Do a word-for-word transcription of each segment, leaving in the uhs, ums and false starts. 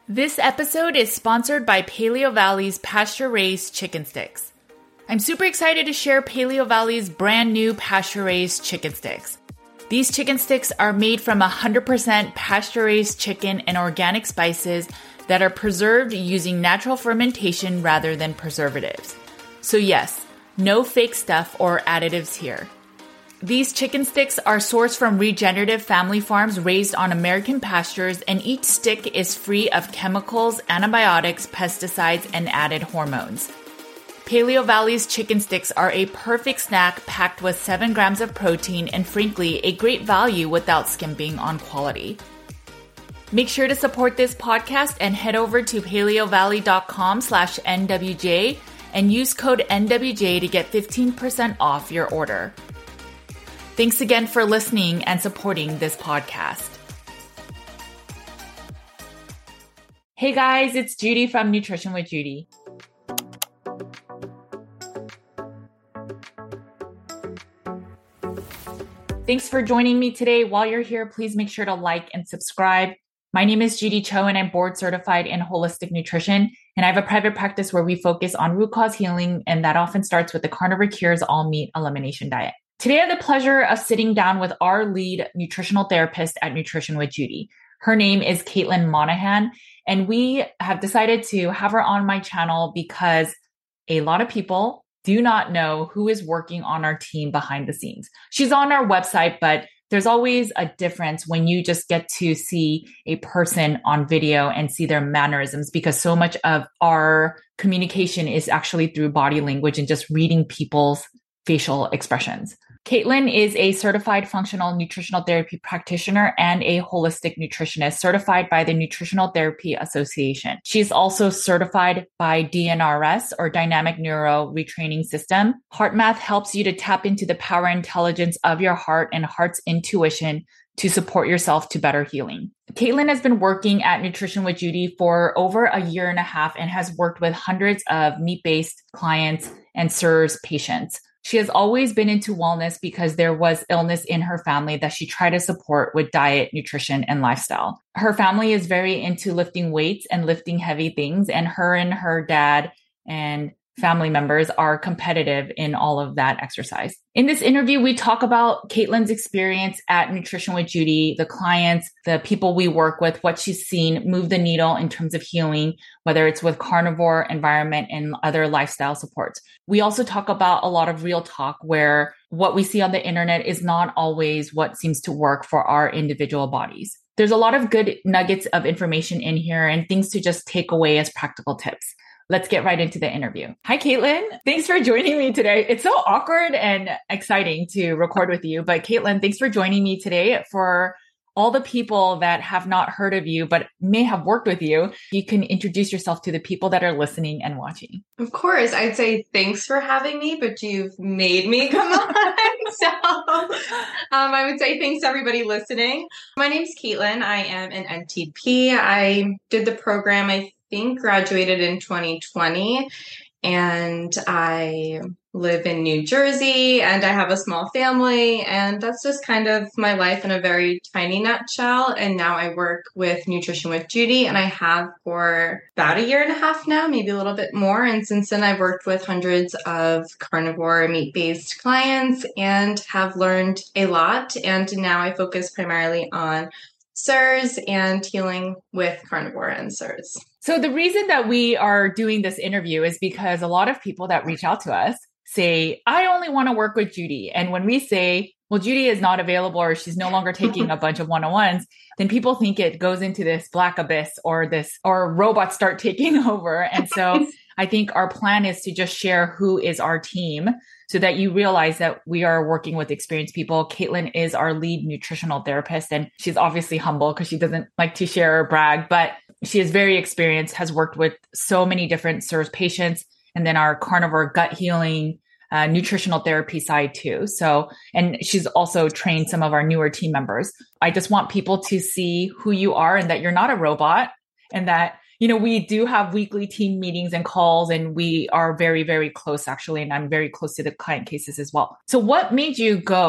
This episode is sponsored by Paleo Valley's pasture-raised chicken sticks. I'm super excited to share Paleo Valley's brand new pasture-raised chicken sticks. These chicken sticks are made from one hundred percent pasture-raised chicken and organic spices that are preserved using natural fermentation rather than preservatives. So yes, no fake stuff or additives here. These chicken sticks are sourced from regenerative family farms raised on American pastures, and each stick is free of chemicals, antibiotics, pesticides, and added hormones. Paleo Valley's chicken sticks are a perfect snack packed with seven grams of protein and frankly, a great value without skimping on quality. Make sure to support this podcast and head over to paleovalley.com slash NWJ and use code N W J to get fifteen percent off your order. Thanks again for listening and supporting this podcast. Hey guys, it's Judy from Nutrition with Judy. Thanks for joining me today. While you're here, please make sure to like and subscribe. My name is Judy Cho and I'm board certified in holistic nutrition. And I have a private practice where we focus on root cause healing. And that often starts with the Carnivore Cures all meat elimination diet. Today, I have the pleasure of sitting down with our lead nutritional therapist at Nutrition with Judy. Her name is Caitlin Monahan, and we have decided to have her on my channel because a lot of people do not know who is working on our team behind the scenes. She's on our website, but there's always a difference when you just get to see a person on video and see their mannerisms, because so much of our communication is actually through body language and just reading people's facial expressions. Caitlin is a certified functional nutritional therapy practitioner and a holistic nutritionist certified by the Nutritional Therapy Association. She's also certified by D N R S, or Dynamic Neuro Retraining System. HeartMath helps you to tap into the power and intelligence of your heart and heart's intuition to support yourself to better healing. Caitlin has been working at Nutrition with Judy for over a year and a half and has worked with hundreds of meat-based clients and S I R S patients. She has always been into wellness because there was illness in her family that she tried to support with diet, nutrition, and lifestyle. Her family is very into lifting weights and lifting heavy things, and her and her dad and family members are competitive in all of that exercise. In this interview, we talk about Caitlin's experience at Nutrition with Judy, the clients, the people we work with, what she's seen move the needle in terms of healing, whether it's with carnivore, environment, and other lifestyle supports. We also talk about a lot of real talk where what we see on the internet is not always what seems to work for our individual bodies. There's a lot of good nuggets of information in here and things to just take away as practical tips. Let's get right into the interview. Hi, Caitlin. Thanks for joining me today. It's so awkward and exciting to record with you. But Caitlin, thanks for joining me today. For all the people that have not heard of you, but may have worked with you, you can introduce yourself to the people that are listening and watching. Of course. I'd say thanks for having me, but you've made me come on. So um, I would say thanks to everybody listening. My name's Caitlin. I am an N T P. I did the program, I think graduated in twenty twenty, and I live in New Jersey and I have a small family, and that's just kind of my life in a very tiny nutshell. And now I work with Nutrition with Judy, and I have for about a year and a half now, maybe a little bit more. And since then I've worked with hundreds of carnivore meat-based clients and have learned a lot. And now I focus primarily on S I R S and healing with carnivore and S I R S. So the reason that we are doing this interview is because a lot of people that reach out to us say, I only want to work with Judy. And when we say, well, Judy is not available or she's no longer taking a bunch of one-on-ones, then people think it goes into this black abyss or this, or robots start taking over. And so I think our plan is to just share who is our team so that you realize that we are working with experienced people. Caitlin is our lead nutritional therapist, and she's obviously humble because she doesn't like to share or brag, but she is very experienced, has worked with so many different S I R S patients, and then our carnivore gut healing, uh, nutritional therapy side too. So, and she's also trained some of our newer team members. I just want people to see who you are and that you're not a robot, and that, you know, we do have weekly team meetings and calls, and we are very, very close actually. And I'm very close to the client cases as well. So what made you go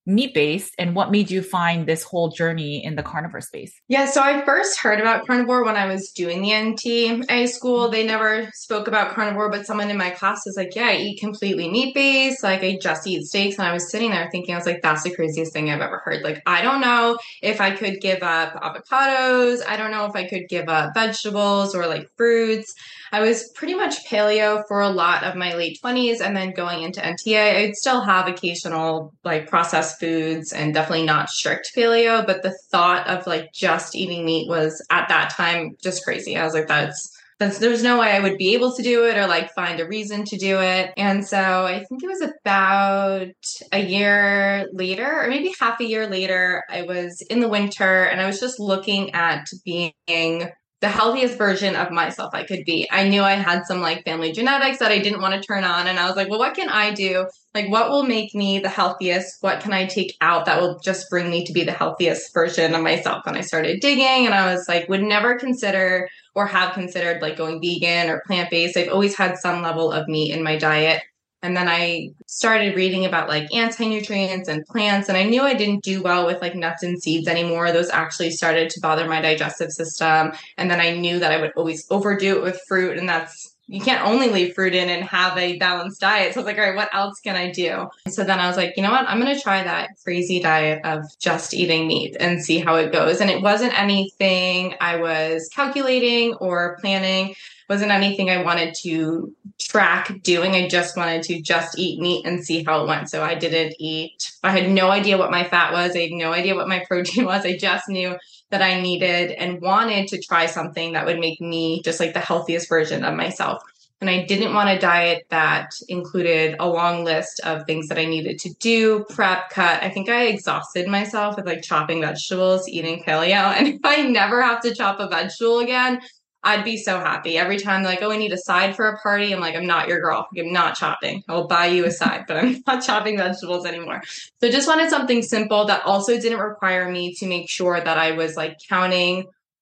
meat-based, and what made you find this whole journey in the carnivore space? Yeah, so I first heard about carnivore when I was doing the N T A school. They never spoke about carnivore, but someone in my class was like, yeah, I eat completely meat-based. Like, I just eat steaks. And I was sitting there thinking, I was like, that's the craziest thing I've ever heard. Like, I don't know if I could give up avocados. I don't know if I could give up vegetables or like fruits. I was pretty much paleo for a lot of my late twenties, and then going into N T A, I'd still have occasional like processed foods and definitely not strict paleo. But the thought of like just eating meat was at that time just crazy. I was like, that's That's, there's no way I would be able to do it or like find a reason to do it. And so I think it was about a year later, or maybe half a year later, I was in the winter and I was just looking at being the healthiest version of myself I could be. I knew I had some like family genetics that I didn't want to turn on. And I was like, well, what can I do? Like, what will make me the healthiest? What can I take out that will just bring me to be the healthiest version of myself? And I started digging, and I was like, would never consider or have considered like going vegan or plant-based. I've always had some level of meat in my diet. And then I started reading about like anti-nutrients and plants, and I knew I didn't do well with like nuts and seeds anymore. Those actually started to bother my digestive system. And then I knew that I would always overdo it with fruit, and that's you can't only leave fruit in and have a balanced diet. So I was like, all right, what else can I do? So then I was like, you know what? I'm going to try that crazy diet of just eating meat and see how it goes. And it wasn't anything I was calculating or planning. It wasn't anything I wanted to track doing. I just wanted to just eat meat and see how it went. So I didn't eat, I had no idea what my fat was. I had no idea what my protein was. I just knew that I needed and wanted to try something that would make me just like the healthiest version of myself. And I didn't want a diet that included a long list of things that I needed to do, prep, cut. I think I exhausted myself with like chopping vegetables, eating paleo. And if I never have to chop a vegetable again, I'd be so happy. Every time they're like, oh, I need a side for a party. I'm like, I'm not your girl. I'm not chopping. I'll buy you a side, but I'm not chopping vegetables anymore. So I just wanted something simple that also didn't require me to make sure that I was like counting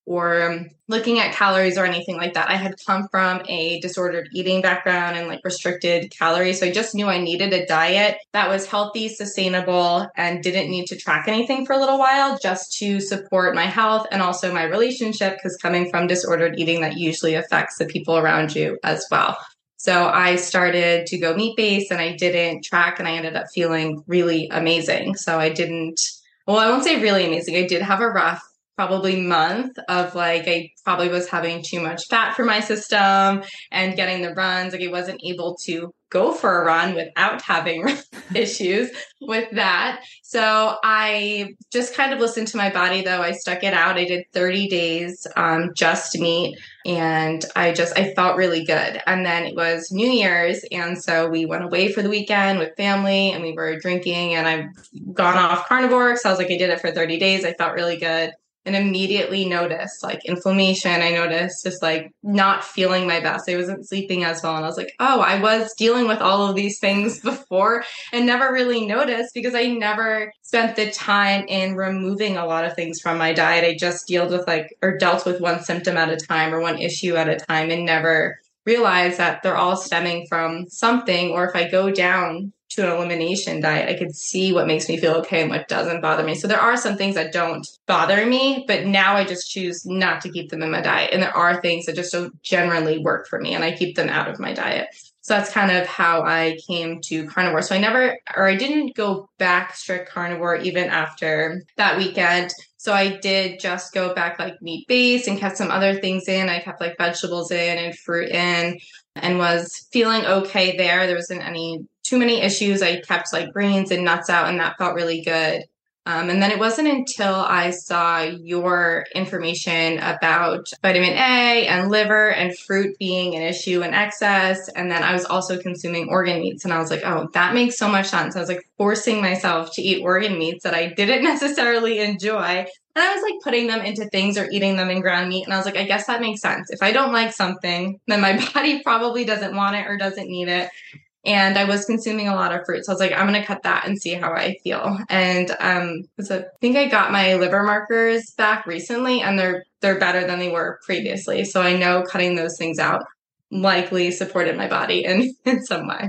or looking at calories or anything like that. I had come from a disordered eating background and like restricted calories. So I just knew I needed a diet that was healthy, sustainable, and didn't need to track anything for a little while just to support my health and also my relationship, because coming from disordered eating, that usually affects the people around you as well. So I started to go meat-based and I didn't track, and I ended up feeling really amazing. So I didn't, well, I won't say really amazing. I did have a rough probably month of like, I probably was having too much fat for my system and getting the runs. Like I wasn't able to go for a run without having issues with that. So I just kind of listened to my body though. I stuck it out. I did thirty days, um, just meat. And I just, I felt really good. And then it was New Year's. And so we went away for the weekend with family and we were drinking, and I've gone off carnivore. So I was like, I did it for thirty days. I felt really good. And immediately noticed like inflammation. I noticed just like not feeling my best. I wasn't sleeping as well. And I was like, oh, I was dealing with all of these things before and never really noticed because I never spent the time in removing a lot of things from my diet. I just dealt with like, or dealt with one symptom at a time or one issue at a time, and never realized that they're all stemming from something. Or if I go down to an elimination diet, I could see what makes me feel okay and what doesn't bother me. So there are some things that don't bother me, but now I just choose not to keep them in my diet. And there are things that just don't generally work for me, and I keep them out of my diet. So that's kind of how I came to carnivore. So I never, or I didn't go back strict carnivore even after that weekend. So I did just go back like meat-based and kept some other things in. I kept like vegetables in and fruit in, and was feeling okay there. There wasn't any too many issues. I kept like greens and nuts out, and that felt really good. Um, and then it wasn't until I saw your information about vitamin A and liver and fruit being an issue in excess. And then I was also consuming organ meats, and I was like, oh, that makes so much sense. I was like forcing myself to eat organ meats that I didn't necessarily enjoy. And I was like putting them into things or eating them in ground meat. And I was like, I guess that makes sense. If I don't like something, then my body probably doesn't want it or doesn't need it. And I was consuming a lot of fruit. So I was like, I'm going to cut that and see how I feel. And um, so I think I got my liver markers back recently, and they're they're better than they were previously. So I know cutting those things out likely supported my body in, in some way.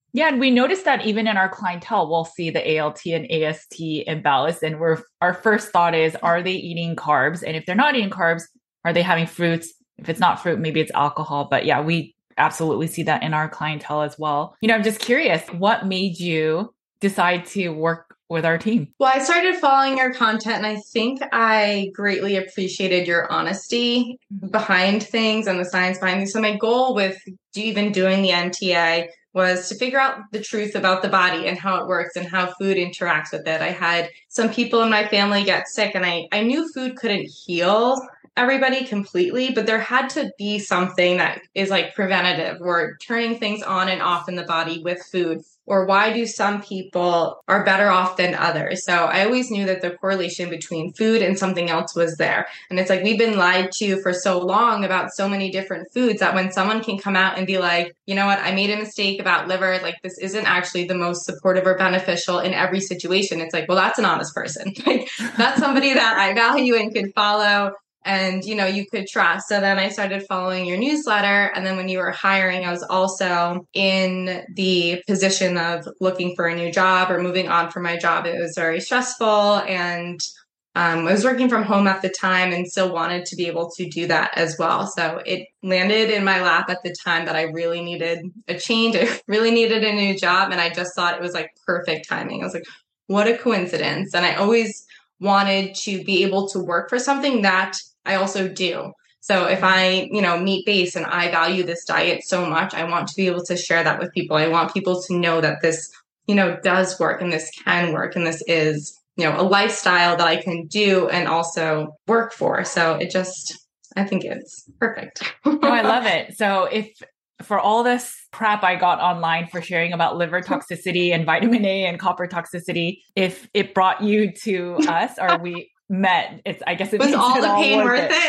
Yeah, and we noticed that even in our clientele, we'll see the A L T and A S T imbalance, and we're our first thought is, are they eating carbs? And if they're not eating carbs, are they having fruits? If it's not fruit, maybe it's alcohol. But yeah, we absolutely see that in our clientele as well. You know, I'm just curious, what made you decide to work with our team? Well, I started following your content and I think I greatly appreciated your honesty behind things and the science behind things. So my goal with even doing the N T A was to figure out the truth about the body and how it works and how food interacts with it. I had some people in my family get sick and I, I knew food couldn't heal everybody completely, but there had to be something that is like preventative or turning things on and off in the body with food. Or why do some people are better off than others? So I always knew that the correlation between food and something else was there. And it's like we've been lied to for so long about so many different foods that when someone can come out and be like, you know what, I made a mistake about liver, like this isn't actually the most supportive or beneficial in every situation. It's like, well, that's an honest person. Like that's somebody that I value and could follow. And, you know, you could trust. So then I started following your newsletter. And then when you were hiring, I was also in the position of looking for a new job or moving on from my job. It was very stressful. And um, I was working from home at the time and still wanted to be able to do that as well. So it landed in my lap at the time that I really needed a change. I really needed a new job. And I just thought it was like perfect timing. I was like, what a coincidence. And I always wanted to be able to work for something that I also do. So if I, you know, meat based and I value this diet so much, I want to be able to share that with people. I want people to know that this, you know, does work and this can work and this is, you know, a lifestyle that I can do and also work for. So it just, I think it's perfect. No, I love it. So if for all this crap I got online for sharing about liver toxicity and vitamin A and copper toxicity, if it brought you to us or we met, it's, I guess it was all it the all pain worth it.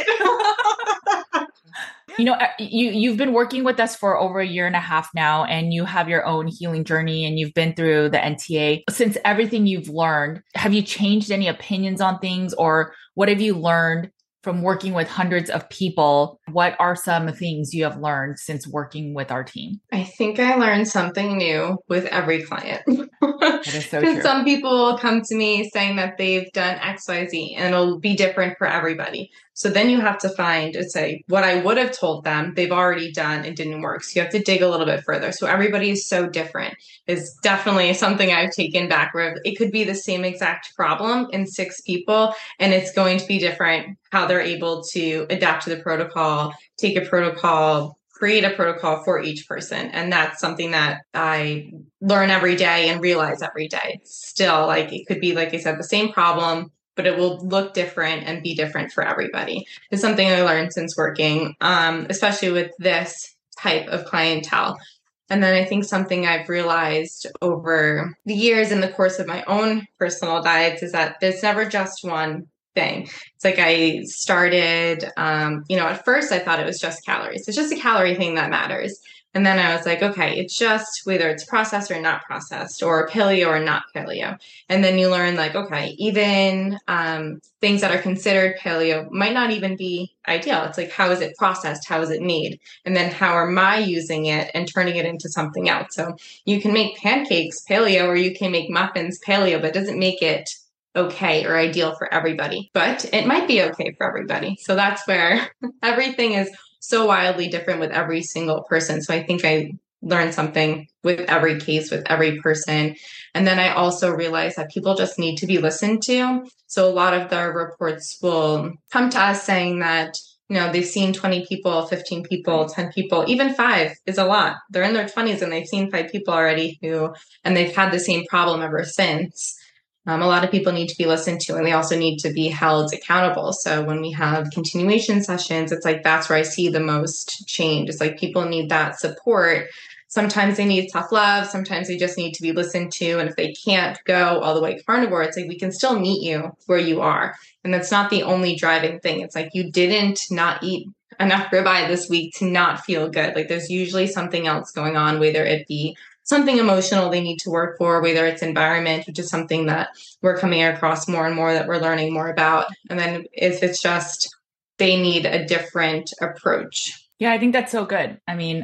it. You know, you, you've been working with us for over a year and a half now, and you have your own healing journey and you've been through the N T A. Since everything you've learned, have you changed any opinions on things, or what have you learned from working with hundreds of people? What are some things you have learned since working with our team? I think I learned something new with every client. That is so true. Some people will come to me saying that they've done X Y Z and it'll be different for everybody. So then you have to find, say, what I would have told them they've already done and didn't work. So you have to dig a little bit further. So everybody is so different is definitely something I've taken back where it could be the same exact problem in six people and it's going to be different how they're able to adapt to the protocol, take a protocol, create a protocol for each person. And that's something that I learn every day and realize every day. It's still like, it could be, like I said, the same problem, but it will look different and be different for everybody. It's something I learned since working, um, especially with this type of clientele. And then I think something I've realized over the years in the course of my own personal diets is that there's never just one thing. It's like I started, um, you know, at first I thought it was just calories. It's just a calorie thing that matters. And then I was like, okay, it's just whether it's processed or not processed or paleo or not paleo. And then you learn like, okay, even um, things that are considered paleo might not even be ideal. It's like, how is it processed? How is it made? And then how am I using it and turning it into something else? So you can make pancakes paleo or you can make muffins paleo, but it doesn't make it okay or ideal for everybody, but it might be okay for everybody. So that's where everything is so wildly different with every single person. So I think I learned something with every case, with every person. And then I also realized that people just need to be listened to. So a lot of the reports will come to us saying that, you know, they've seen twenty people, fifteen people, ten people, even five is a lot. They're in their twenties and they've seen five people already who, and they've had the same problem ever since. Um, a lot of people need to be listened to and they also need to be held accountable. So when we have continuation sessions, it's like that's where I see the most change. It's like people need that support. Sometimes they need tough love. Sometimes they just need to be listened to. And if they can't go all the way carnivore, it's like we can still meet you where you are. And that's not the only driving thing. It's like you didn't not eat enough ribeye this week to not feel good. Like there's usually something else going on, whether it be something emotional they need to work for, whether it's environment, which is something that we're coming across more and more that we're learning more about. And then if it's just they need a different approach. Yeah, I think that's so good. I mean,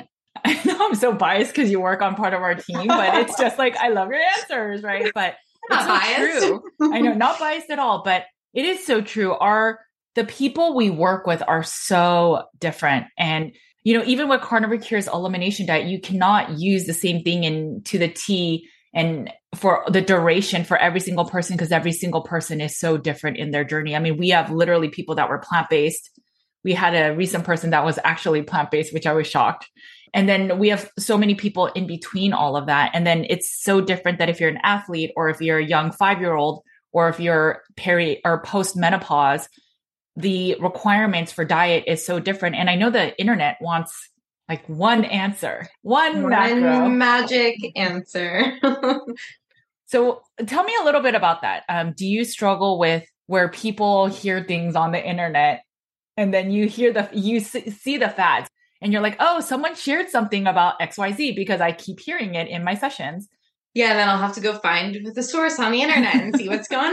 I know I'm so biased because you work on part of our team, but it's just like, I love your answers, right? But it's so true. I know, not biased at all, but it is so true. Our, the people we work with are so different. And, you know, even with Carnivore Cure's elimination diet, you cannot use the same thing in to the T and for the duration for every single person, because every single person is so different in their journey. I mean, we have literally people that were plant-based. We had a recent person that was actually plant-based, which I was shocked. And then we have so many people in between all of that. And then it's so different that if you're an athlete or if you're a young five-year-old or if you're peri or post-menopause, the requirements for diet is so different. And I know the internet wants like one answer, one, one macro. magic answer. So tell me a little bit about that. Um, do you struggle with where people hear things on the internet and then you hear the, you see the fads and you're like, oh, someone shared something about X Y Z because I keep hearing it in my sessions. Yeah, and then I'll have to go find the source on the internet and see what's going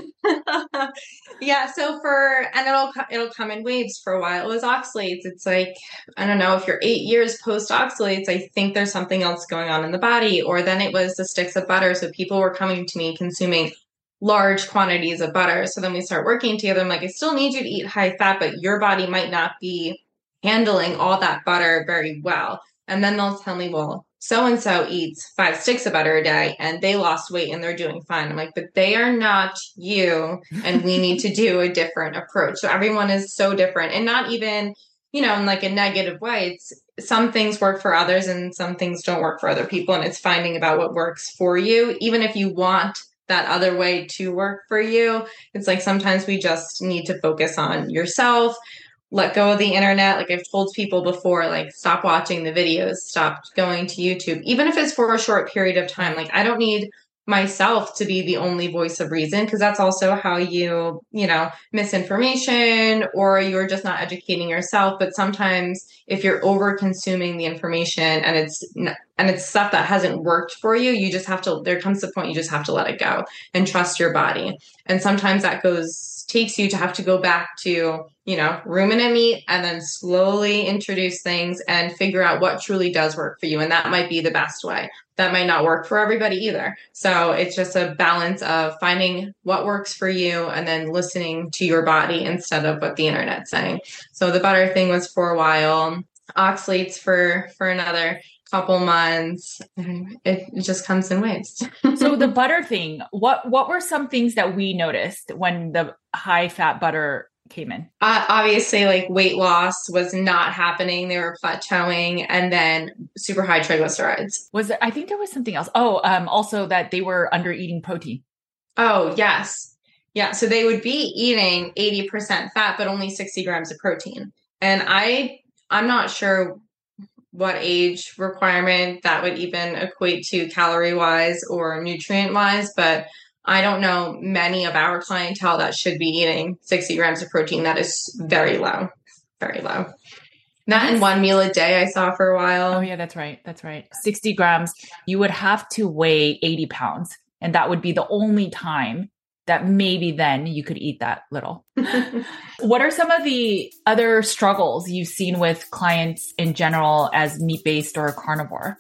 on. Yeah, so for, and it'll it'll come in waves. For a while it was oxalates. It's like, I don't know, if you're eight years post oxalates, I think there's something else going on in the body. Or then it was the sticks of butter. So people were coming to me consuming large quantities of butter. So then we start working together. I'm like, I still need you to eat high fat, but your body might not be handling all that butter very well. And then they'll tell me, well, so-and-so eats five sticks of butter a day and they lost weight and they're doing fine. I'm like, but they are not you. And we need to do a different approach. So everyone is so different, and not even, you know, in like a negative way. It's some things work for others and some things don't work for other people. And it's finding about what works for you. Even if you want that other way to work for you, it's like, sometimes we just need to focus on yourself. Let go of the internet. Like I've told people before, like, stop watching the videos, stop going to YouTube, even if it's for a short period of time. Like, I don't need myself to be the only voice of reason, because that's also how you, you know, misinformation, or you're just not educating yourself. But sometimes if you're over consuming the information and it's, and it's stuff that hasn't worked for you, you just have to, there comes the point you just have to let it go and trust your body. And sometimes that goes, takes you to have to go back to, you know, ruminant meat and then slowly introduce things and figure out what truly does work for you. And that might be the best way. That might not work for everybody either. So it's just a balance of finding what works for you and then listening to your body instead of what the internet's saying. So the butter thing was for a while, oxalates for, for another couple months. It, it just comes in waves. So the butter thing, what, what were some things that we noticed when the high fat butter came in? Uh, obviously, like, weight loss was not happening. They were plateauing, and then super high triglycerides. Was there, I think there was something else. Oh, um, also that they were under eating protein. Oh, yes. Yeah. So they would be eating eighty percent fat, but only sixty grams of protein. And I, I'm not sure what age requirement that would even equate to calorie wise or nutrient wise, but I don't know many of our clientele that should be eating sixty grams of protein. That is very low, very low. Not in one meal a day, I saw for a while. Oh yeah, that's right. That's right. sixty grams, you would have to weigh eighty pounds. And that would be the only time that maybe then you could eat that little. What are some of the other struggles you've seen with clients in general as meat-based or carnivore?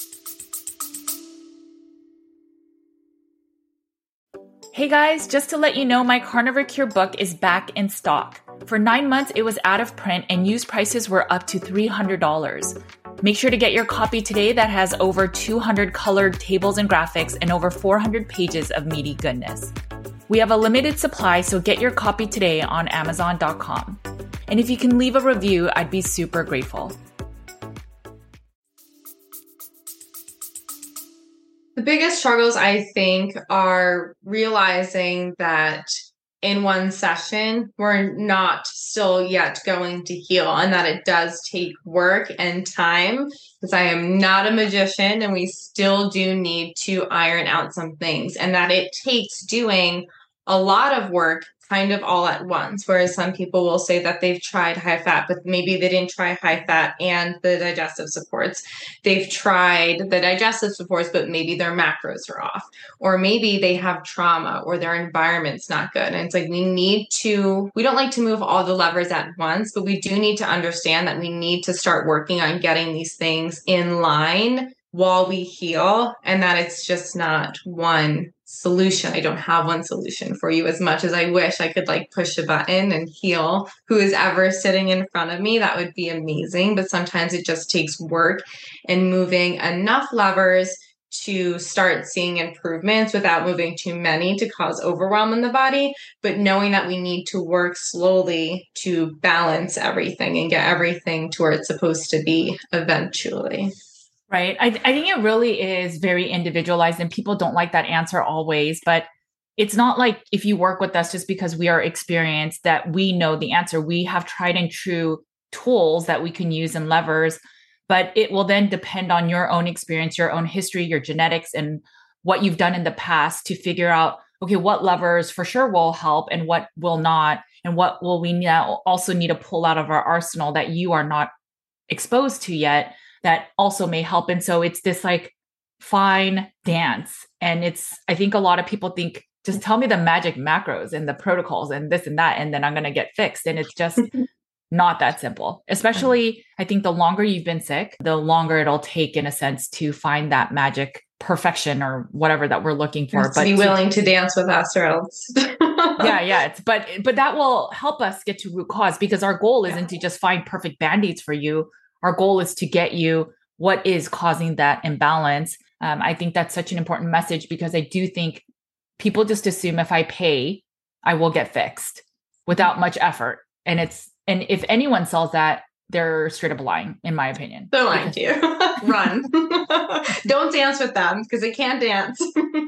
Hey guys, just to let you know, my Carnivore Cure book is back in stock. For nine months, it was out of print and used prices were up to three hundred dollars. Make sure to get your copy today that has over two hundred colored tables and graphics and over four hundred pages of meaty goodness. We have a limited supply, so get your copy today on amazon dot com. And if you can leave a review, I'd be super grateful. The biggest struggles, I think, are realizing that in one session, we're not still yet going to heal, and that it does take work and time, because I am not a magician and we still do need to iron out some things, and that it takes doing a lot of work kind of all at once. Whereas some people will say that they've tried high fat, but maybe they didn't try high fat and the digestive supports. They've tried the digestive supports, but maybe their macros are off. Or maybe they have trauma or their environment's not good. And it's like, we need to, we don't like to move all the levers at once, but we do need to understand that we need to start working on getting these things in line while we heal, and that it's just not one solution. I don't have one solution for you. As much as I wish I could like push a button and heal who is ever sitting in front of me, that would be amazing. But sometimes it just takes work and moving enough levers to start seeing improvements without moving too many to cause overwhelm in the body, but knowing that we need to work slowly to balance everything and get everything to where it's supposed to be eventually. Right. I, I think it really is very individualized, and people don't like that answer always, but it's not like if you work with us just because we are experienced that we know the answer. We have tried and true tools that we can use and levers, but it will then depend on your own experience, your own history, your genetics, and what you've done in the past to figure out, okay, what levers for sure will help and what will not, and what will we now also need to pull out of our arsenal that you are not exposed to yet that also may help. And so it's this like fine dance. And it's, I think a lot of people think, just tell me the magic macros and the protocols and this and that, and then I'm going to get fixed. And it's just not that simple. Especially, I think the longer you've been sick, the longer it'll take, in a sense, to find that magic perfection or whatever that we're looking for. But be willing to, to dance with us, or else. yeah, yeah. It's but but that will help us get to root cause, because our goal isn't yeah. to just find perfect band-aids for you. Our goal is to get you what is causing that imbalance. Um, I think that's such an important message, because I do think people just assume if I pay, I will get fixed without much effort. And it's and if anyone sells that, they're straight up lying, in my opinion. They're lying to you. Run. Don't dance with them, because they can't dance.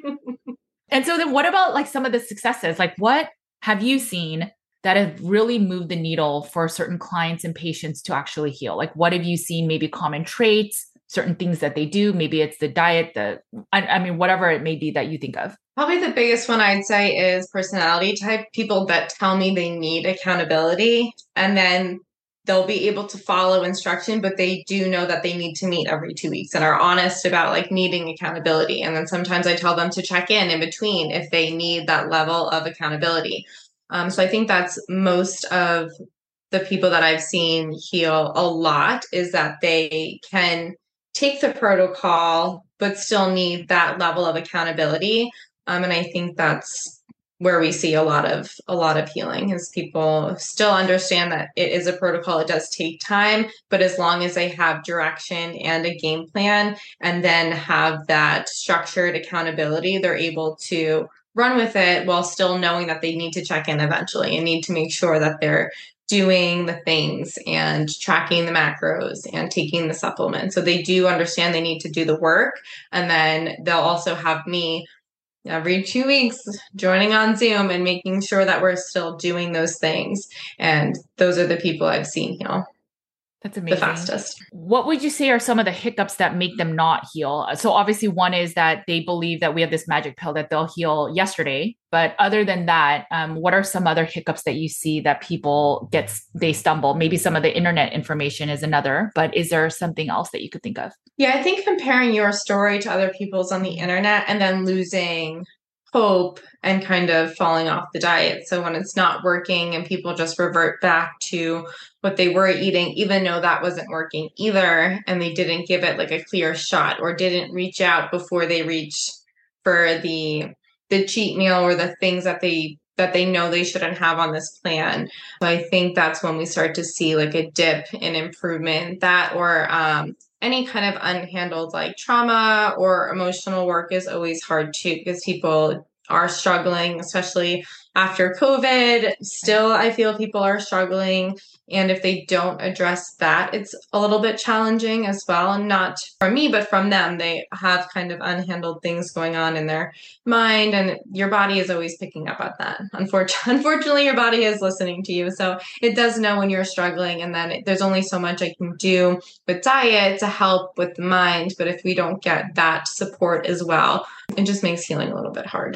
And so then what about like some of the successes? Like, what have you seen that have really moved the needle for certain clients and patients to actually heal? Like, what have you seen, maybe common traits, certain things that they do? Maybe it's the diet, the, I, I mean, whatever it may be that you think of. Probably the biggest one I'd say is personality type, people that tell me they need accountability, and then they'll be able to follow instruction, but they do know that they need to meet every two weeks and are honest about like needing accountability. And then sometimes I tell them to check in in between if they need that level of accountability. Um, so I think that's most of the people that I've seen heal a lot, is that they can take the protocol, but still need that level of accountability. Um, and I think that's where we see a lot of a lot of healing, is people still understand that it is a protocol. It does take time, but as long as they have direction and a game plan, and then have that structured accountability, they're able to run with it while still knowing that they need to check in eventually and need to make sure that they're doing the things and tracking the macros and taking the supplements. So they do understand they need to do the work. And then they'll also have me every two weeks joining on Zoom and making sure that we're still doing those things. And those are the people I've seen heal. That's amazing. The fastest. What would you say are some of the hiccups that make them not heal? So obviously one is that they believe that we have this magic pill that they'll heal yesterday. But other than that, um, what are some other hiccups that you see that people get, they stumble? Maybe some of the internet information is another, but is there something else that you could think of? Yeah, I think comparing your story to other people's on the internet and then losing hope and kind of falling off the diet. So when it's not working and people just revert back to what they were eating, even though that wasn't working either, and they didn't give it like a clear shot or didn't reach out before they reached for the the cheat meal or the things that they that they know they shouldn't have on this plan. So I think that's when we start to see like a dip in improvement, that or um, any kind of unhandled like trauma or emotional work is always hard too, because people are struggling, especially after COVID. Still, I feel people are struggling. And if they don't address that, it's a little bit challenging as well. And not from me, but from them. They have kind of unhandled things going on in their mind, and your body is always picking up on that. Unfortunately, unfortunately, your body is listening to you. So it does know when you're struggling. And then there's only so much I can do with diet to help with the mind. But if we don't get that support as well, it just makes healing a little bit hard.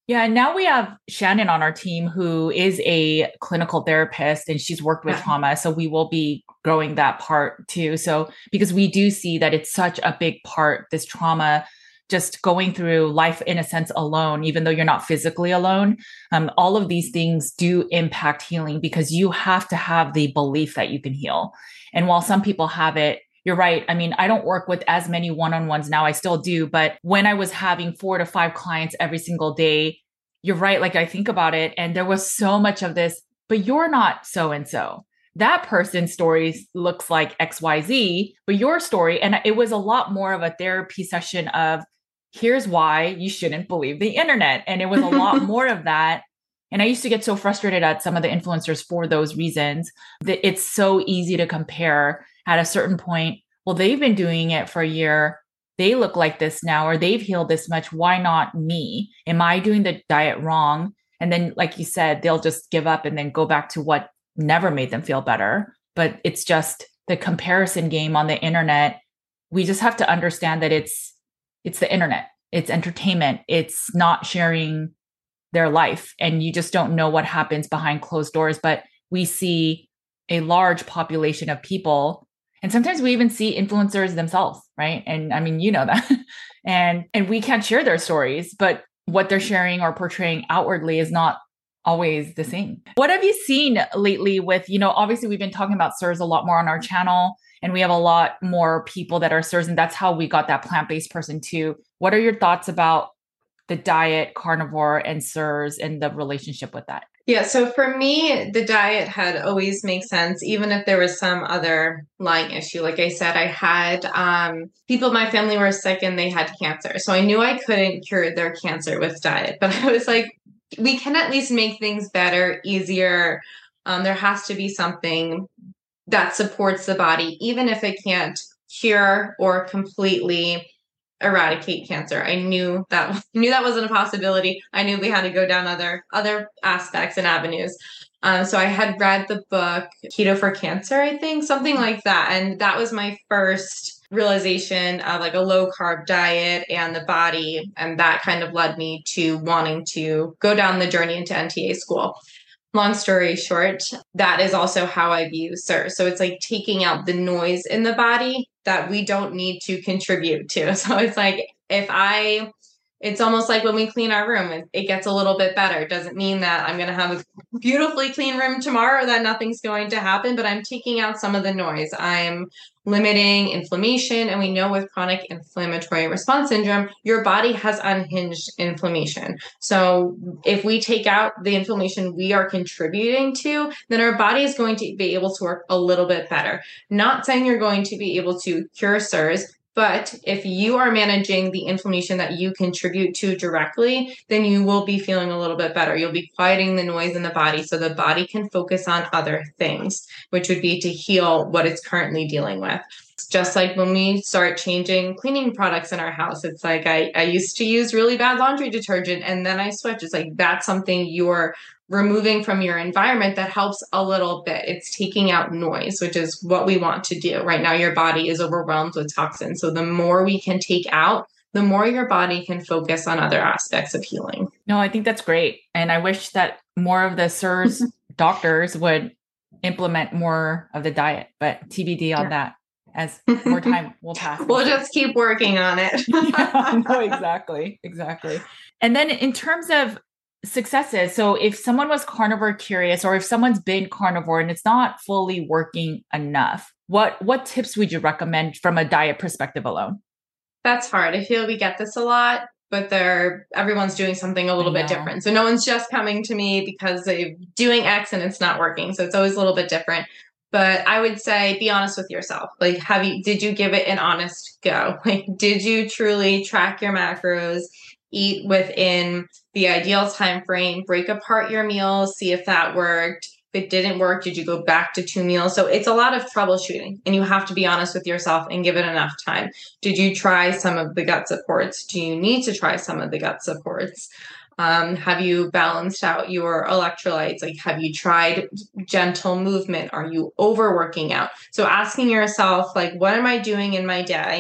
Yeah, and now we have Shannon on our team who is a clinical therapist and she's worked with Yeah. trauma. So we will be growing that part too. So because we do see that it's such a big part, this trauma, just going through life in a sense alone, even though you're not physically alone. Um, all of these things do impact healing because you have to have the belief that you can heal. And while some people have it, you're right. I mean, I don't work with as many one-on-ones now. I still do, but when I was having four to five clients every single day, you're right. Like I think about it and there was so much of this, but you're not so and so. That person's story looks like X Y Z, but your story, and it was a lot more of a therapy session of here's why you shouldn't believe the internet. And it was a lot more of that. And I used to get so frustrated at some of the influencers for those reasons that it's so easy to compare at a certain point. Well, they've been doing it for a year. They look like this now, or they've healed this much. Why not me? Am I doing the diet wrong? And then, like you said, they'll just give up and then go back to what never made them feel better. But it's just the comparison game on the internet. We just have to understand that it's it's the internet. It's entertainment. It's not sharing their life. And you just don't know what happens behind closed doors. But we see a large population of people. And sometimes we even see influencers themselves, right? And I mean, you know that. and and we can't share their stories, but what they're sharing or portraying outwardly is not always the same. What have you seen lately with, you know, obviously we've been talking about S I R S a lot more on our channel, and we have a lot more people that are S I R S, and that's how we got that plant-based person too. What are your thoughts about the diet, carnivore, and S I R S and the relationship with that? Yeah, so for me, the diet had always made sense, even if there was some other lying issue. Like I said, I had um, people in my family were sick and they had cancer. So I knew I couldn't cure their cancer with diet, but I was like, we can at least make things better, easier. Um, there has to be something that supports the body, even if it can't cure or completely eradicate cancer. I knew that knew that wasn't a possibility. I knew we had to go down other other aspects and avenues. Um, so I had read the book Keto for Cancer, I think, something like that, and that was my first realization of like a low carb diet and the body, and that kind of led me to wanting to go down the journey into N T A school. Long story short, that is also how I view S I R S. So it's like taking out the noise in the body that we don't need to contribute to. So it's like, if I, it's almost like when we clean our room, it, it gets a little bit better. It doesn't mean that I'm going to have a beautifully clean room tomorrow, or that nothing's going to happen, but I'm taking out some of the noise. I'm limiting inflammation. And we know with chronic inflammatory response syndrome, your body has unhinged inflammation. So if we take out the inflammation we are contributing to, then our body is going to be able to work a little bit better. Not saying you're going to be able to cure S I R S, but if you are managing the inflammation that you contribute to directly, then you will be feeling a little bit better. You'll be quieting the noise in the body so the body can focus on other things, which would be to heal what it's currently dealing with. It's just like when we start changing cleaning products in our house, it's like I, I used to use really bad laundry detergent and then I switch. It's like that's something you're removing from your environment that helps a little bit. It's taking out noise, which is what we want to do. Right now, your body is overwhelmed with toxins. So the more we can take out, the more your body can focus on other aspects of healing. No, I think that's great. And I wish that more of the S I R S doctors would implement more of the diet, but T B D on yeah. that as more time will pass. We'll just keep working on it. yeah, no, exactly. Exactly. And then in terms of successes, so if someone was carnivore curious, or if someone's been carnivore and it's not fully working enough, what what tips would you recommend from a diet perspective alone? That's hard. I feel we get this a lot, but they're everyone's doing something a little bit different. So no one's just coming to me because they're doing X and it's not working. So it's always a little bit different. But I would say be honest with yourself. Like, have you did you give it an honest go? Like, did you truly track your macros? Eat within the ideal time frame, break apart your meals, see if that worked. If it didn't work, did you go back to two meals? So it's a lot of troubleshooting, and you have to be honest with yourself and give it enough time. Did you try some of the gut supports? Do you need to try some of the gut supports? Um, have you balanced out your electrolytes? Like, have you tried gentle movement? Are you overworking out? So asking yourself, like, what am I doing in my day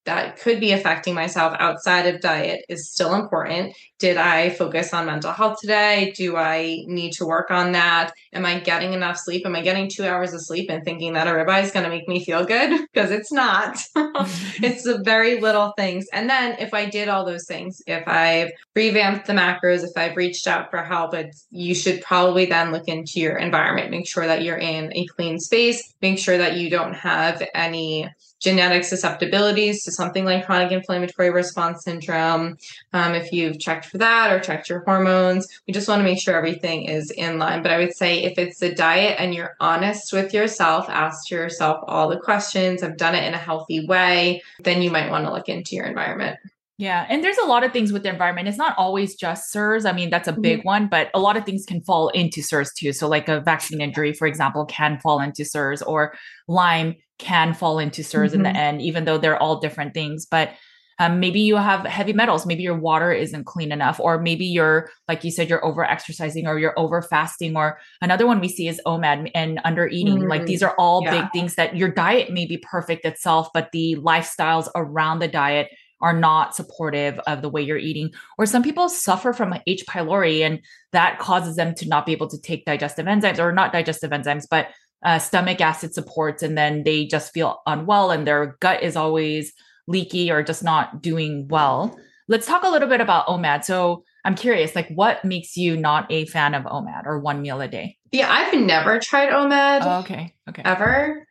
that could be affecting myself outside of diet is still important. Did I focus on mental health today? Do I need to work on that? Am I getting enough sleep? Am I getting two hours of sleep and thinking that a ribeye is going to make me feel good? Because it's not. It's the very little things. And then if I did all those things, if I've revamped the macros, if I've reached out for help, it's, you should probably then look into your environment. Make sure that you're in a clean space. Make sure that you don't have any genetic susceptibilities to something like chronic inflammatory response syndrome. Um, if you've checked for that or checked your hormones, we just want to make sure everything is in line. But I would say if it's the diet and you're honest with yourself, ask yourself all the questions, have done it in a healthy way, then you might want to look into your environment. Yeah. And there's a lot of things with the environment. It's not always just C I R S. I mean, that's a big mm-hmm. one, but a lot of things can fall into C I R S too. So like a vaccine injury, for example, can fall into C I R S, or Lyme can fall into C I R S mm-hmm. in the end, even though they're all different things. But um, maybe you have heavy metals, maybe your water isn't clean enough, or maybe you're, like you said, you're over exercising or you're over fasting, or another one we see is O M A D and under eating. Mm-hmm. Like these are all yeah. big things that your diet may be perfect itself, but the lifestyles around the diet are not supportive of the way you're eating. Or some people suffer from H. pylori, and that causes them to not be able to take digestive enzymes, or not digestive enzymes, but uh, stomach acid supports. And then they just feel unwell and their gut is always leaky or just not doing well. Let's talk a little bit about O M A D. So I'm curious, like what makes you not a fan of O M A D or one meal a day? Yeah, I've never tried O M A D. Oh, okay. Okay. Ever.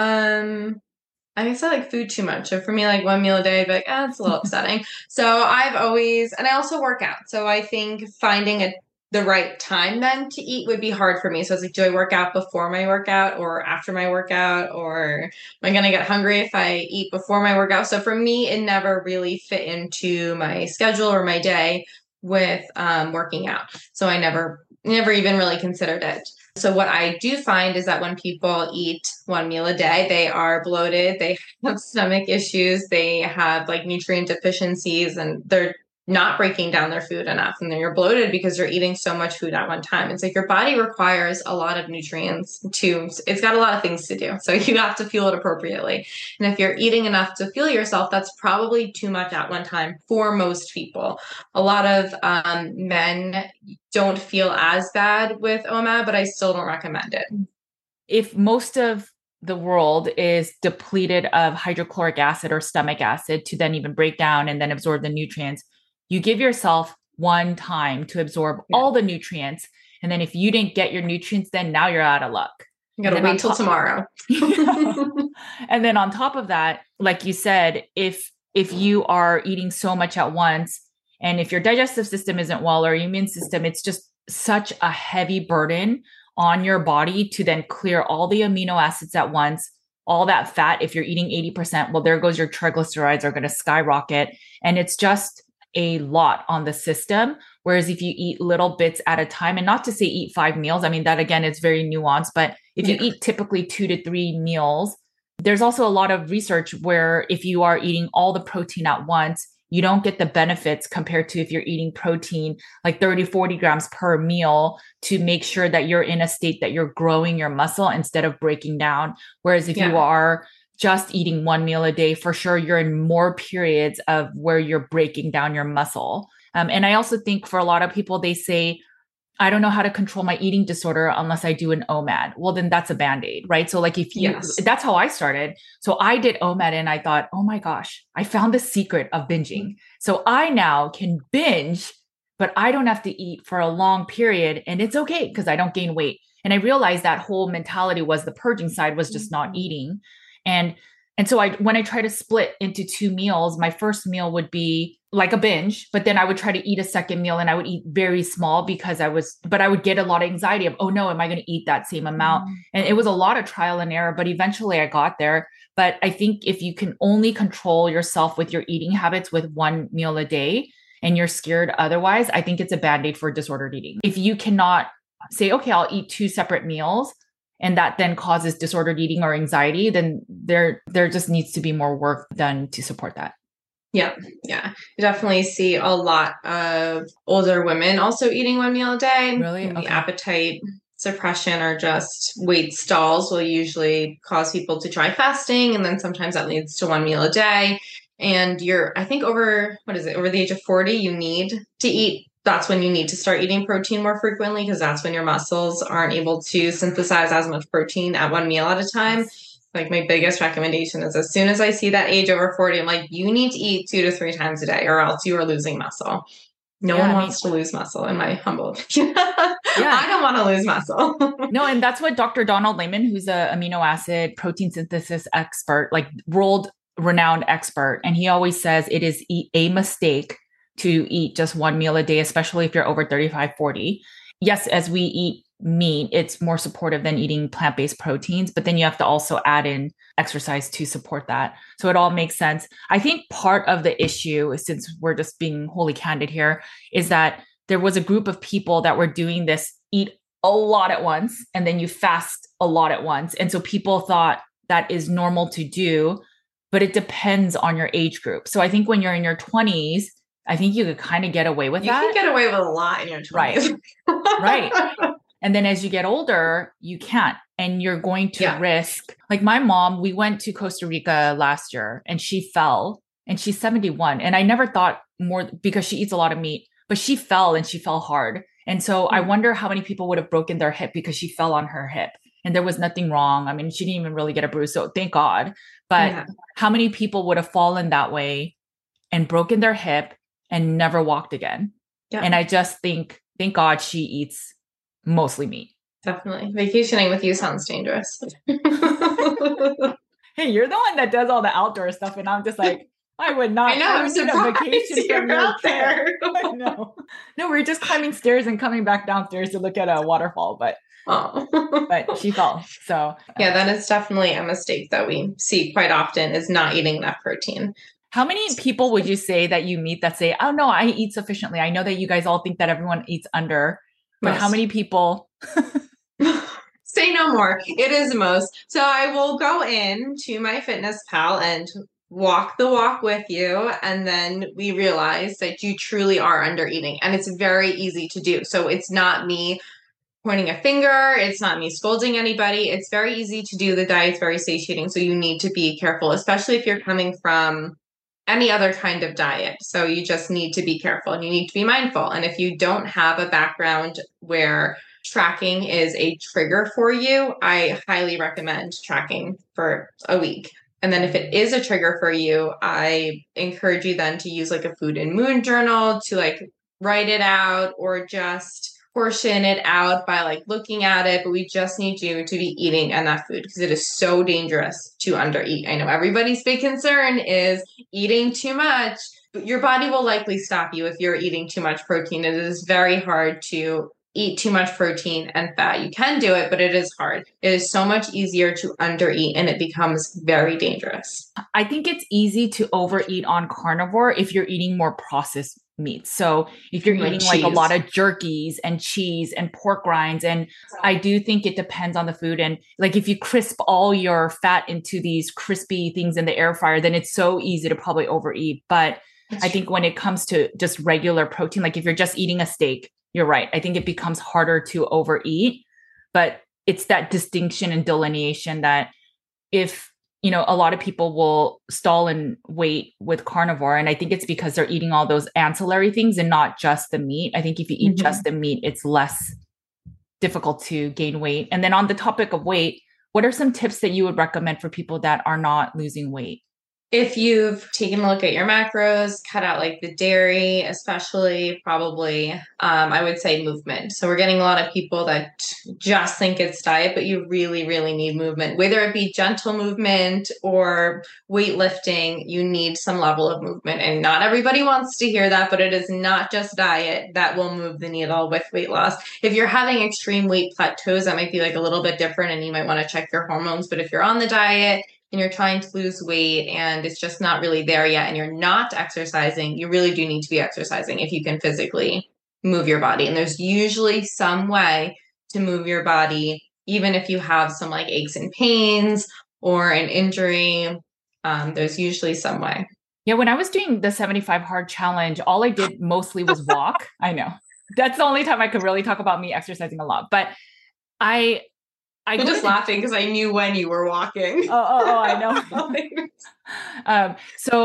Um, I guess I like food too much. So for me, like one meal a day, I'd be like, ah, it's a little upsetting. So I've always, and I also work out. So I think finding a the right time then to eat would be hard for me. So it's like, do I work out before my workout or after my workout? Or am I going to get hungry if I eat before my workout? So for me, it never really fit into my schedule or my day with um, working out. So I never, never even really considered it. So what I do find is that when people eat one meal a day, they are bloated, they have stomach issues, they have like nutrient deficiencies, and they're not breaking down their food enough. And then you're bloated because you're eating so much food at one time. It's like your body requires a lot of nutrients to, it's got a lot of things to do. So you have to fuel it appropriately. And if you're eating enough to fuel yourself, that's probably too much at one time for most people. A lot of um, men don't feel as bad with O M A D, but I still don't recommend it. If most of the world is depleted of hydrochloric acid or stomach acid to then even break down and then absorb the nutrients, you give yourself one time to absorb yeah. all the nutrients. And then if you didn't get your nutrients, then now you're out of luck. You gotta wait till top- tomorrow. And then on top of that, like you said, if if you are eating so much at once, and if your digestive system isn't well or your immune system, it's just such a heavy burden on your body to then clear all the amino acids at once, all that fat. If you're eating eighty percent, well, there goes your triglycerides are going to skyrocket. And it's just a lot on the system. Whereas if you eat little bits at a time, and not to say eat five meals, I mean, that again, is very nuanced, but if you yeah. eat typically two to three meals, there's also a lot of research where if you are eating all the protein at once, you don't get the benefits compared to if you're eating protein like thirty, forty grams per meal to make sure that you're in a state that you're growing your muscle instead of breaking down. Whereas if yeah. you are just eating one meal a day, for sure, you're in more periods of where you're breaking down your muscle. Um, and I also think for a lot of people, they say, I don't know how to control my eating disorder unless I do an O M A D. Well, then that's a Band-Aid, right? So like if you, yes. that's how I started. So I did O M A D and I thought, oh my gosh, I found the secret of binging. Mm-hmm. So I now can binge, but I don't have to eat for a long period, and it's okay because I don't gain weight. And I realized that whole mentality was the purging side was just not eating. And, and so I, when I try to split into two meals, my first meal would be like a binge, but then I would try to eat a second meal and I would eat very small because I was, but I would get a lot of anxiety of, oh no, am I going to eat that same amount? Mm. And it was a lot of trial and error, but eventually I got there. But I think if you can only control yourself with your eating habits with one meal a day and you're scared otherwise, I think it's a Band-Aid for disordered eating. If you cannot say, okay, I'll eat two separate meals, and that then causes disordered eating or anxiety, then there, there just needs to be more work done to support that. Yeah. Yeah. You definitely see a lot of older women also eating one meal a day. Really? The okay. appetite suppression or just weight stalls will usually cause people to try fasting. And then sometimes that leads to one meal a day. and you're, I think over, what is it, over the age of forty, you need to eat. That's when you need to start eating protein more frequently, because that's when your muscles aren't able to synthesize as much protein at one meal at a time. Like my biggest recommendation is as soon as I see that age over forty, I'm like, you need to eat two to three times a day or else you are losing muscle. No yeah, one wants I mean, to lose muscle in my humble opinion. Yeah. I don't want to lose muscle. No, and that's what Doctor Donald Layman, who's a amino acid protein synthesis expert, like world renowned expert. And he always says it is a mistake to eat just one meal a day, especially if you're over thirty-five, forty. Yes, as we eat meat, it's more supportive than eating plant-based proteins, but then you have to also add in exercise to support that. So it all makes sense. I think part of the issue, since we're just being wholly candid here, is that there was a group of people that were doing this, eat a lot at once, and then you fast a lot at once. And so people thought that is normal to do, but it depends on your age group. So I think when you're in your twenties, I think you could kind of get away with you that. You can get away with a lot in your twenties. Right. Right. And then as you get older, you can't. And you're going to yeah. risk, like my mom, we went to Costa Rica last year and she fell and she's seventy-one. And I never thought more because she eats a lot of meat, but she fell and she fell hard. And so mm-hmm. I wonder how many people would have broken their hip because she fell on her hip and there was nothing wrong. I mean, she didn't even really get a bruise. So thank God. But yeah. how many people would have fallen that way and broken their hip and never walked again? Yeah. And I just think, thank God she eats mostly meat. Definitely. Vacationing with you sounds dangerous. Hey, you're the one that does all the outdoor stuff. And I'm just like, I would not. I know. I'm surprised a vacation you're from out there. I know. No, we we're just climbing stairs and coming back downstairs to look at a waterfall, but oh. but she fell. So yeah, that is definitely a mistake that we see quite often is not eating enough protein. How many people would you say that you meet that say, oh no, I eat sufficiently? I know that you guys all think that everyone eats under, but most. How many people? Say no more. It is most. So I will go in to MyFitnessPal and walk the walk with you. And then we realize that you truly are under eating. And it's very easy to do. So it's not me pointing a finger. It's not me scolding anybody. It's very easy to do. The diet's very satiating. So you need to be careful, especially if you're coming from any other kind of diet. So you just need to be careful and you need to be mindful. And if you don't have a background where tracking is a trigger for you, I highly recommend tracking for a week. And then if it is a trigger for you, I encourage you then to use like a food and mood journal to like write it out or just portion it out by like looking at it. But we just need you to be eating enough food because it is so dangerous to undereat. I know everybody's big concern is eating too much, but your body will likely stop you if you're eating too much protein. It is very hard to eat too much protein and fat. You can do it, but it is hard. It is so much easier to undereat and it becomes very dangerous. I think it's easy to overeat on carnivore if you're eating more processed meats. So if you're like eating cheese. Like a lot of jerkies and cheese and pork rinds, and I do think it depends on the food. And like if you crisp all your fat into these crispy things in the air fryer, then it's so easy to probably overeat. But That's I think true. When it comes to just regular protein, like if you're just eating a steak, you're right. I think it becomes harder to overeat, but it's that distinction and delineation that if, you know, a lot of people will stall in weight with carnivore. And I think it's because they're eating all those ancillary things and not just the meat. I think if you eat mm-hmm. just the meat, it's less difficult to gain weight. And then on the topic of weight, what are some tips that you would recommend for people that are not losing weight? If you've taken a look at your macros, cut out like the dairy, especially probably, um, I would say movement. So we're getting a lot of people that just think it's diet, but you really, really need movement, whether it be gentle movement or weightlifting, you need some level of movement. And not everybody wants to hear that, but it is not just diet that will move the needle with weight loss. If you're having extreme weight plateaus, that might be like a little bit different and you might want to check your hormones. But if you're on the diet, and you're trying to lose weight and it's just not really there yet and you're not exercising, you really do need to be exercising if you can physically move your body. And there's usually some way to move your body, even if you have some like aches and pains or an injury, um, there's usually some way. Yeah, when I was doing the seventy-five hard challenge, all I did mostly was walk. I know. That's the only time I could really talk about me exercising a lot. But I... I'm just the- laughing because I knew when you were walking. Oh, oh, oh I know. um, so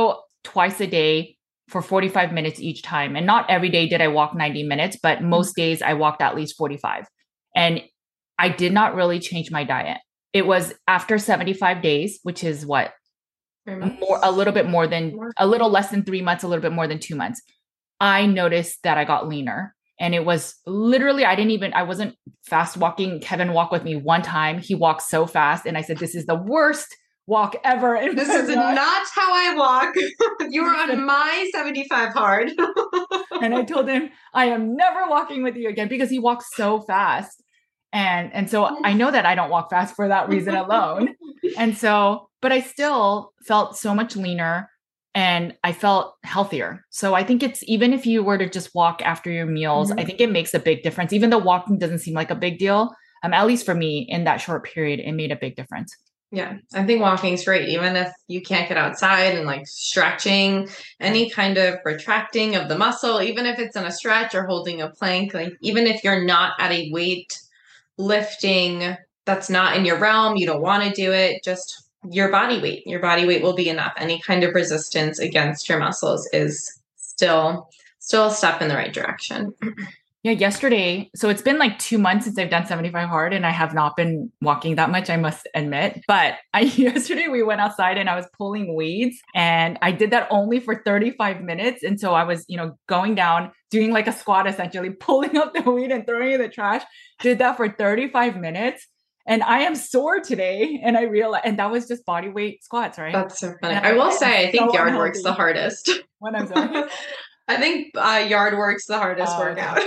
twice a day for forty-five minutes each time. And not every day did I walk ninety minutes, but most days I walked at least forty-five. And I did not really change my diet. It was after seventy-five days, which is what? More, a little bit more than, more. a little less than three months, a little bit more than two months. I noticed that I got leaner. And it was literally, I didn't even, I wasn't fast walking. Kevin walked with me one time. He walked so fast. And I said, this is the worst walk ever. And this is life. Not how I walk. You were on my seventy-five hard. And I told him, I am never walking with you again because he walks so fast. And, and so I know that I don't walk fast for that reason alone. And so, but I still felt so much leaner. And I felt healthier. So I think it's, even if you were to just walk after your meals, mm-hmm. I think it makes a big difference. Even though walking doesn't seem like a big deal, um, at least for me in that short period, it made a big difference. Yeah, I think walking's great. Even if you can't get outside and like stretching, any kind of retracting of the muscle, even if it's in a stretch or holding a plank, like even if you're not at a weight lifting that's not in your realm, you don't want to do it, just your body weight. Your body weight will be enough. Any kind of resistance against your muscles is still, still a step in the right direction. Yeah, yesterday, so it's been like two months since I've done seventy-five hard and I have not been walking that much, I must admit. But I yesterday we went outside and I was pulling weeds and I did that only for thirty-five minutes. And so I was, you know, going down, doing like a squat, essentially pulling up the weed and throwing it in the trash. Did that for thirty-five minutes. And I am sore today. And I realized, and that was just body weight squats, right? That's so funny. I, I will say, I think so yard unhealthy. Work's the hardest. When I'm sorry. I think uh, yard work's the hardest uh, workout.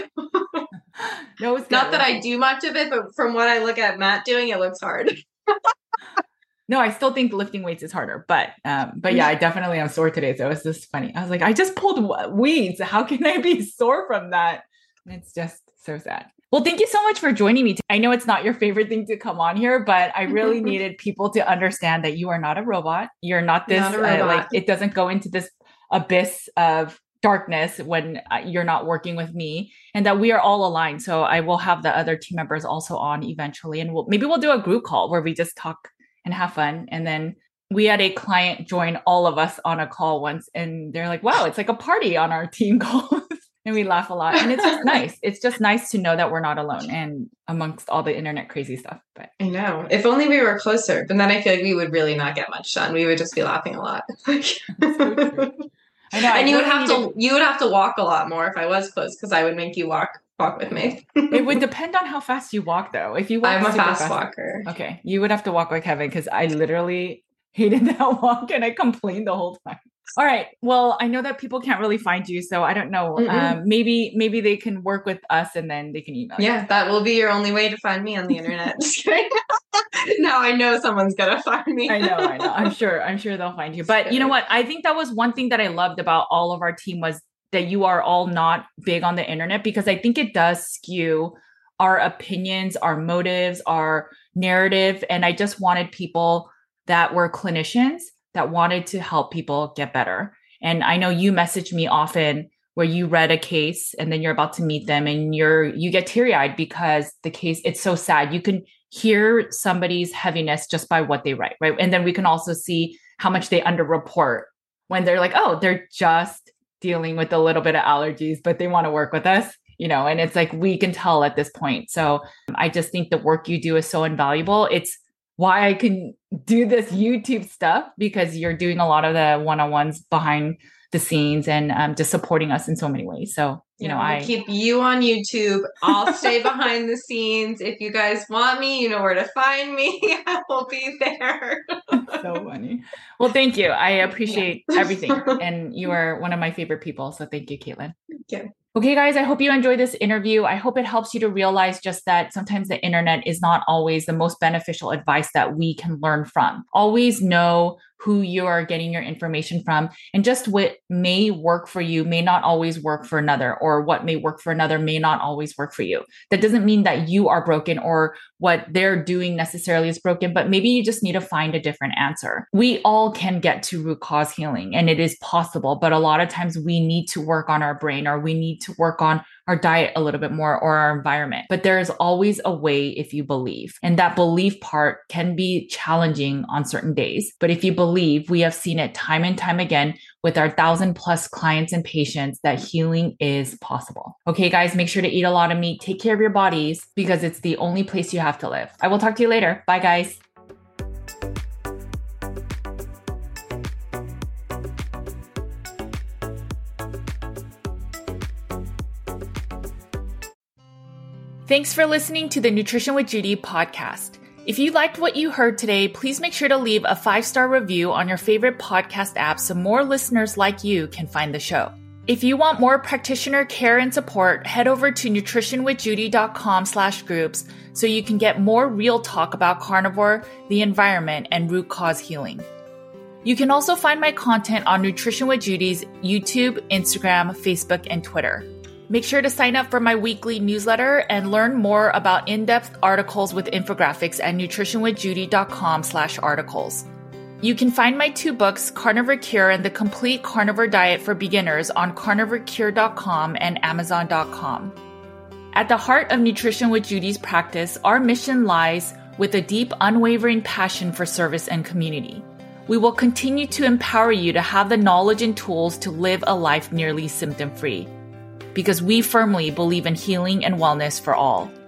No, it's not that I do much of it, but from what I look at Matt doing, it looks hard. No, I still think lifting weights is harder, but um, but yeah, I definitely am sore today. So it's just funny. I was like, I just pulled weeds. How can I be sore from that? And it's just so sad. Well, thank you so much for joining me. I know it's not your favorite thing to come on here, but I really needed people to understand that you are not a robot. You're not this, not a robot. Uh, like it doesn't go into this abyss of darkness when you're not working with me, and that we are all aligned. So I will have the other team members also on eventually. And we'll, maybe we'll do a group call where we just talk and have fun. And then we had a client join all of us on a call once and they're like, wow, it's like a party on our team calls. And we laugh a lot. And it's just nice. It's just nice to know that we're not alone and amongst all the internet crazy stuff. But I know. If only we were closer, but then I feel like we would really not get much done. We would just be laughing a lot. So true. I know. And I you would have to, to you would have to walk a lot more if I was close, because I would make you walk walk with me. It would depend on how fast you walk though. If you walk I'm a fast, fast walker. Okay. You would have to walk like Kevin, because I literally hated that walk and I complained the whole time. All right. Well, I know that people can't really find you, so I don't know. Um, maybe maybe they can work with us and then they can email you. Yeah, that will be your only way to find me on the internet. Just kidding. Now I know someone's gonna find me. I know, I know. I'm sure. I'm sure they'll find you. But you know what? I think that was one thing that I loved about all of our team was that you are all not big on the internet, because I think it does skew our opinions, our motives, our narrative. And I just wanted people that were clinicians that wanted to help people get better. And I know you message me often where you read a case and then you're about to meet them and you're, you get teary-eyed because the case, it's so sad. You can hear somebody's heaviness just by what they write, right? And then we can also see how much they underreport when they're like, oh, they're just dealing with a little bit of allergies, but they want to work with us, you know, and it's like, we can tell at this point. So I just think the work you do is so invaluable. It's why I can do this YouTube stuff, because you're doing a lot of the one-on-ones behind the scenes and um, just supporting us in so many ways. So, you yeah, know, I keep you on YouTube. I'll stay behind the scenes. If you guys want me, you know where to find me. I will be there. So funny. Well, thank you. I appreciate yeah. everything. And you are one of my favorite people. So thank you, Caitlin. Thank you. Okay, guys, I hope you enjoyed this interview. I hope it helps you to realize just that sometimes the internet is not always the most beneficial advice that we can learn from. Always know who you are getting your information from, and just what may work for you may not always work for another, or what may work for another may not always work for you. That doesn't mean that you are broken or what they're doing necessarily is broken, but maybe you just need to find a different answer. We all can get to root cause healing, and it is possible, but a lot of times we need to work on our brain, or we need to work on our diet a little bit more or our environment. But there is always a way if you believe. And that belief part can be challenging on certain days. But if you believe, we have seen it time and time again with our thousand plus clients and patients that healing is possible. Okay, guys, make sure to eat a lot of meat. Take care of your bodies because it's the only place you have to live. I will talk to you later. Bye, guys. Thanks for listening to the Nutrition with Judy podcast. If you liked what you heard today, please make sure to leave a five-star review on your favorite podcast app so more listeners like you can find the show. If you want more practitioner care and support, head over to nutritionwithjudy.com slash groups so you can get more real talk about carnivore, the environment, and root cause healing. You can also find my content on Nutrition with Judy's YouTube, Instagram, Facebook, and Twitter. Make sure to sign up for my weekly newsletter and learn more about in-depth articles with infographics at nutritionwithjudy.com slash articles. You can find my two books, Carnivore Cure and The Complete Carnivore Diet for Beginners on carnivore cure dot com and amazon dot com. At the heart of Nutrition with Judy's practice, our mission lies with a deep, unwavering passion for service and community. We will continue to empower you to have the knowledge and tools to live a life nearly symptom-free, because we firmly believe in healing and wellness for all.